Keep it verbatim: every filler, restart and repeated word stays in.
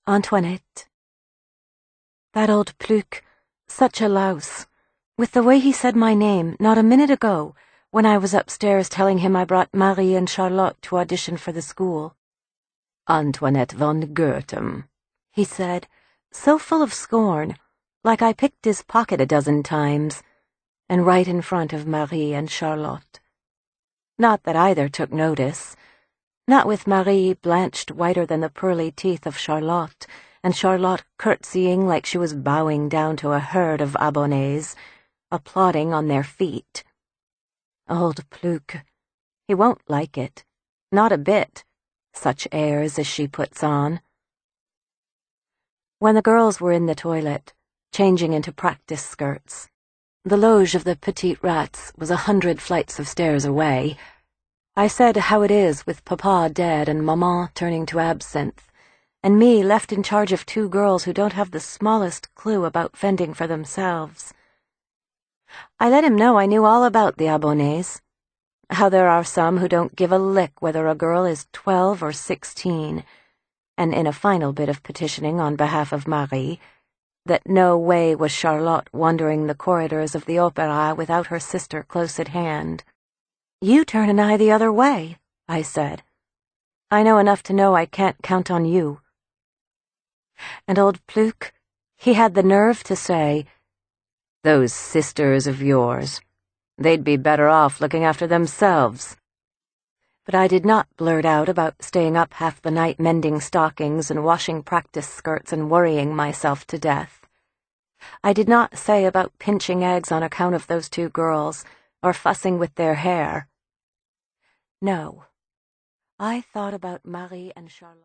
Antoinette. That old Pluck, such a louse, with the way he said my name not a minute ago when I was upstairs telling him I brought Marie and Charlotte to audition for the school. Antoinette von Goethem, he said, so full of scorn, like I picked his pocket a dozen times, and right in front of Marie and Charlotte. Not that either took notice, not with Marie blanched whiter than the pearly teeth of Charlotte, and Charlotte curtsying like she was bowing down to a herd of abonnés, applauding on their feet. Old Pluck, he won't like it, not a bit, such airs as she puts on. When the girls were in the toilet, changing into practice skirts, the loge of the Petite Rats was a hundred flights of stairs away, I said how it is with Papa dead and Maman turning to absinthe, and me left in charge of two girls who don't have the smallest clue about fending for themselves. I let him know I knew all about the abonnés, how there are some who don't give a lick whether a girl is twelve or sixteen, and in a final bit of petitioning on behalf of Marie, that no way was Charlotte wandering the corridors of the opera without her sister close at hand. You turn an eye the other way, I said. I know enough to know I can't count on you. And old Pluck, he had the nerve to say, those sisters of yours, they'd be better off looking after themselves. But I did not blurt out about staying up half the night mending stockings and washing practice skirts and worrying myself to death. I did not say about pinching eggs on account of those two girls, or fussing with their hair. No, I thought about Marie and Charlotte.